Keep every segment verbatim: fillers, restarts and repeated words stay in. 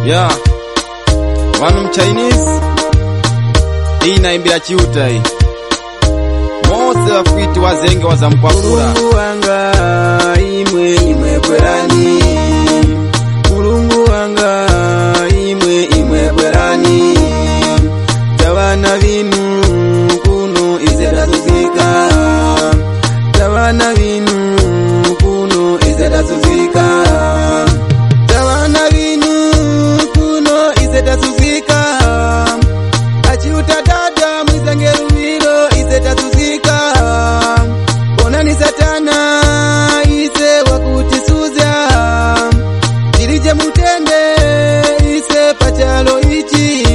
Yeah, wanu Chinese hii naimbira chiuta hii mose wafiti wazenge wazamkwakura Mulungu wanga imwe imwe bwerani Mulungu wanga imwe imwe bwerani Tabana binu kuno izera zuzika Tabana binu kuno izera zuzika Tabana binu kuno izera zuzika Achiuta dada mwizangeru wilo izera zuzika Onani satana ise wakutisuza Dirije mutende ise pachalo ichi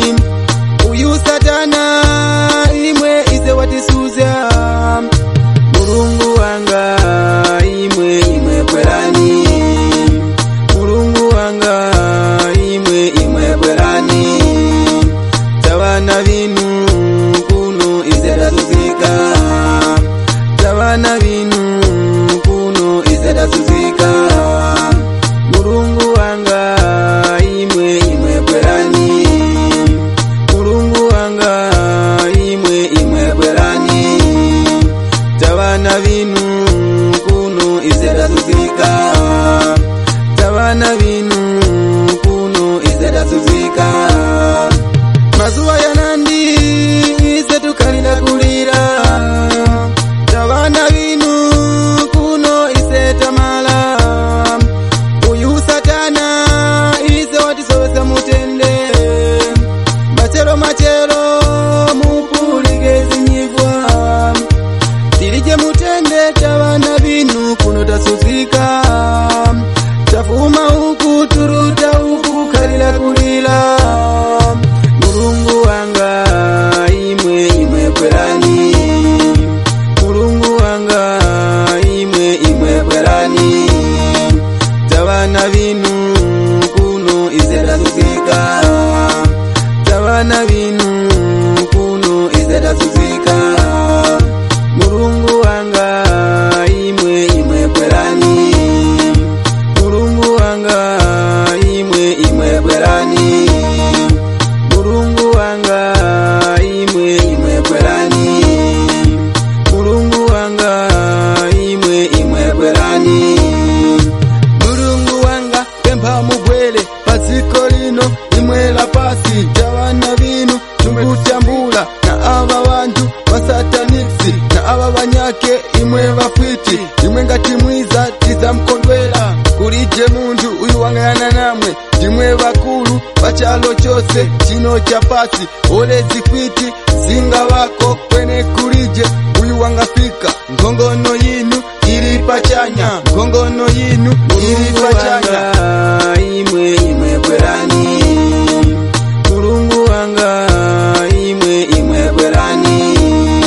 Uyu satana imwe ise watisuza Mulungu wanga imwe imwe bwerani Mulungu wanga imwe imwe bwerani Tabana binu kuno izera zuzika Tabana binu kuno izera zuzika Mulungu wanga imwe imwe bwerani Mulungu wanga imwe imwe bwerani Tabana binu kuno izera zuzika Tabana binu kuno izera zuzika Mazuwa yanandi ise tukalira kulira Tabana binu kuno ise tamala Uyu satana ise watisowesa mutende Machero machero mupulige zinyivwa Dirije mutende tabana binu kuno tasuzika Tafuma huku turuta huku kalila kulila Mulungu wanga imwe imwe bwerani Mulungu wanga imwe imwe bwerani Tabana binu kuno izera zuzika Tabana binu kuno izera zuzika Mulungu wanga imwe imwe bwerani Mulungu wanga imwe imwe bwerani Mulungu wanga imwe imwe bwerani Mulungu wanga imwe imwe bwerani Mulungu wanga pempa mubwele pasiko lino imwe la pasi Tabana binu tukutambula na aba bantu basataniksi na aba banyake imwe bafiti imwe ngati mwiza tiza mkondwela kulije mundu uyu wangana namwe imwe bakulu bachalo chose chino cha pasi ole zifiti zinga wako kwene kulije uyu wangafika ngongono yinu ili pachanya ngongono yinu ili pachanya imwe imwe bwerani Mulungu wanga imwe imwe bwerani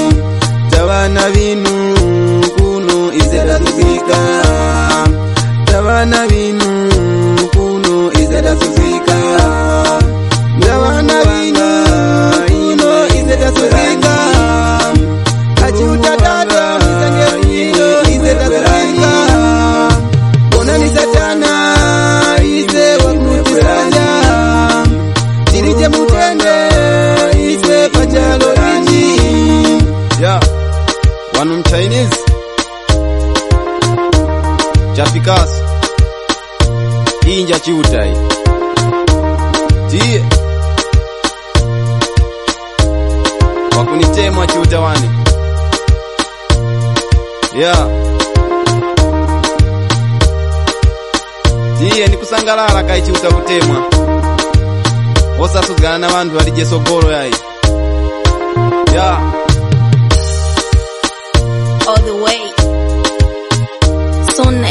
Tabana binu kuno izera zuzika Tabana binu kuno izera zuzika Tabana binu kuno izera zuzika Achiuta dada mizangeru wilo izera zuzika Onani satana ise wakutisuza Dirije mutende ise pachalo ichi Yeah, wanu Chinese Chapikaso Inja chiuta hii Tie Wakunitemwa chiuta wani Yeah Tie nikusangalala kai chiuta kutemwa Osa suzgana na wandu walije sogoro yai Yeah all the way. So nice.